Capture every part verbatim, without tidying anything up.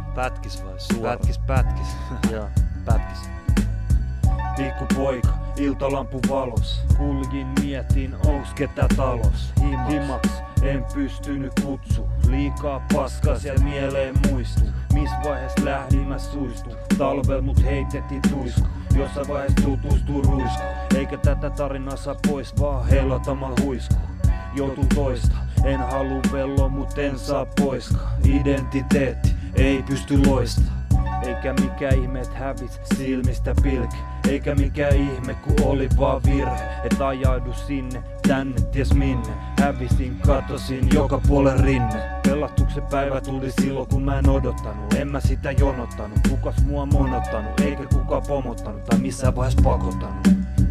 Pätkis vai suora? Pätkis, pätkis. Joo, pätkis. Pikku poika, iltalampu valos. Kuljin mietin, onks ketä talos. Himaks, Himaks en pystynyt kutsu. Liikaa paskaa siellä mieleen muistu. Miss vaihees lähdin mä suistu. Talvel mut heitettiin tuisku. Jossain vaihees tutustuu ruisku. Eikä tätä tarinaa saa pois, vaan heilatamalla huisku. Joutu toista, en halua velloa mut en saa poiskaan. Identiteetti ei pysty loistaa. Eikä mikä ihme et hävis silmistä pilke. Eikä mikä ihme ku oli vaan virhe. Et ajaudu sinne, tänne, ties minne. Hävisin, katosin joka puolen rinne. Pelattuk se päivä tuli silloin kun mä en odottanut. En mä sitä jonottanut, kukas mua monottanut. Eikä kuka pomottanut tai missään vaiheessa pakottanut.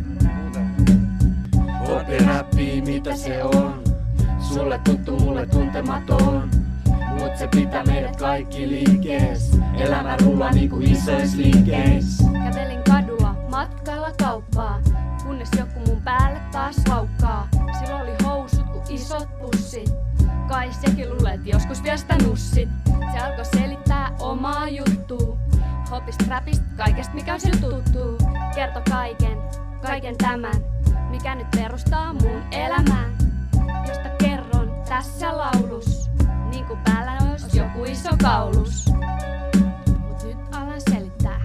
Opi räppii mitä se on. Sulle tuttu, mulle tuntematon. Mut se pitää meidät kaikki liikkees. Elämä rullaa niinku isois liikkeis. Kävelin kadulla, matkalla kauppaa. Kunnes joku mun päälle taas laukkaa. Sillä oli housut ku isot pussit. Kai sekin luulet joskus vielä sitä nussit. Se alkoi selittää omaa juttuu. Hopist räpist, kaikesta mikä on sillä tuttuu. Kerto kaiken, kaiken tämän. Mikä nyt perustaa mun elämään. Josta kerron tässä laulus. Niinku päällä ois joku iso kaulus. Mut nyt alan selittää.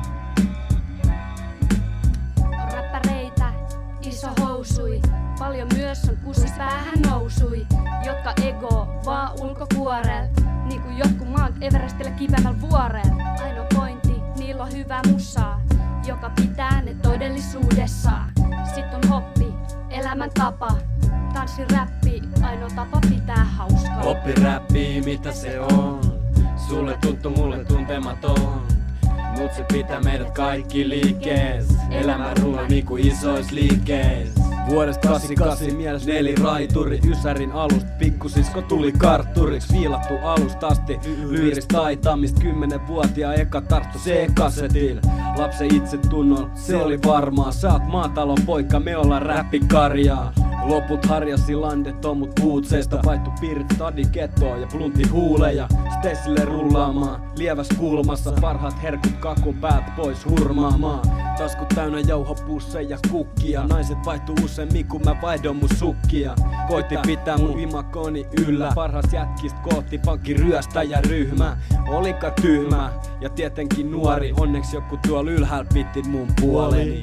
On räppäreitä, iso housui. Paljon myös on kussis päähän nousui. Jotka ego vaan ulkokuorel. Niinku jotkut maat Everestillä kipeämällä vuorel. Ainoa pointti, niillä on hyvää musaa. Joka pitää ne todellisuudessaan. Sit on hoppi, elämän tapa. Tanssi räppi, ainoa tapa pitää hauskaa. Oppi räppii mitä se on. Sulle tuttu, mulle tuntematon. Mut se pitää meidät kaikki liikkees. Elämä rullaa niinku isois liikkees. Vuodesta kahdeksankymmentäkahdeksan mielessä neliraituri. Ysärin alusta pikkusisko tuli kartturiks. Viilattu alusta asti lyyristä taitamista. Kymmenenvuotia eka tarttu C-kasetil. Lapsen itsetunnolla se oli varmaa. Sä oot maatalon poika, me ollaan räppikarjaa. Loput harjasi landeton mut puutseista. Vaihtu piirit stadi kettoa ja blunti huuleja. Stessille rullaamaan, lieväs kulmassa. Parhaat herkut kakun päältä pois hurmaamaan. Taskut täynnä jauhopusseja kukkia. Naiset vaihtuu useammin kun mä vaihdon mun sukkia. Koitti pitää mun imakoni yllä. Parhaat jätkistä kootti pankki ryöstäjäryhmä. Olinka tyhmä ja tietenkin nuori. Onneksi joku tuolla ylhäällä pitti mun puoleni.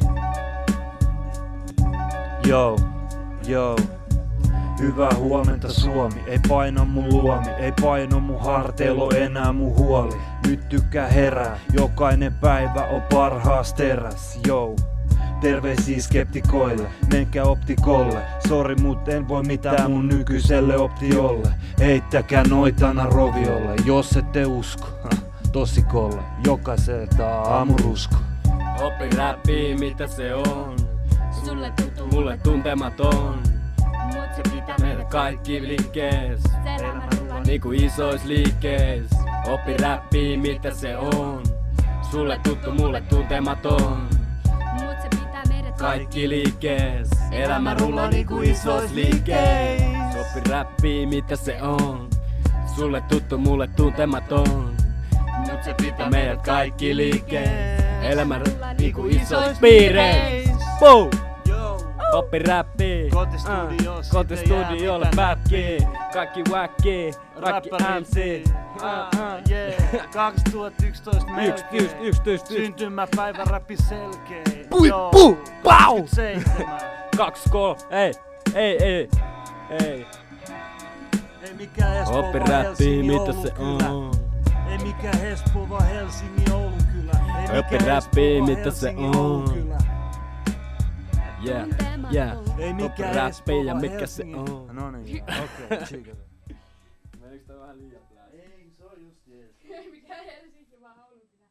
Yo, yo. Hyvää huomenta Suomi, ei paina mun luomi, ei paino mun harteilo enää mun huoli. Nyt tykkää herää, jokainen päivä on parhaas teräs, yo. Terveisiä skeptikoille, menkää optikolle. Sori mut en voi mitään mun nykyiselle optiolle. Heittäkää noitana roviolle, jos ette usko. Tosikolle, jokaiselta aamurusko. Oppi räppii mitä se on. Sulle tuttu, Mulle tuntematon. mut se pitää Meidät kaikki liikkees. elämä rullaa Niinku isois liikkees. Oppi räppii mitä se on. Sulle tuttu, mulle tuntematon. mut se pitää meidät Kaikki liikkees. Elämä rullaa niinku isois liikkees. Oppi räppii mitä se on. Sulle tuttu, mulle tuntematon. Mut se pitää meidät kaikki liikkees. Elämä rullaa niinku isois piireis. Boom! Oppi räppii. Kotistudiossa, uh, Kotistudiolle pätkii. Kaikki wackii. Rakki M C. Yeah, kaksituhattayksitoista Yks, melkein. yks, yks, yks, yks. Syntymäpäivä räppi selkeä. Pui, Joo. puu, pau! kaksikymmentäseitsemän. Kaksi, kolme, ei, ei, ei, ei. Ei mikään Espoo, Oppi vaan räppii Helsingin mitä Oulun se kylä. on. Ei mikään Espoo, vaan Helsingin Oulun kylä. Ei Oppi mikään räppii, Espoo, vaan mitä se Helsingin Oulun on. kylä. Yeah, yeah. Ei Oppi mikään räppii Espoo, ja vaan mikä se Helsingin- on. No niin, okei, tsiikataan. Menikö tää vähän liian? Ei, se on just jees. Mikä Helsinki vaan Oulun kylä.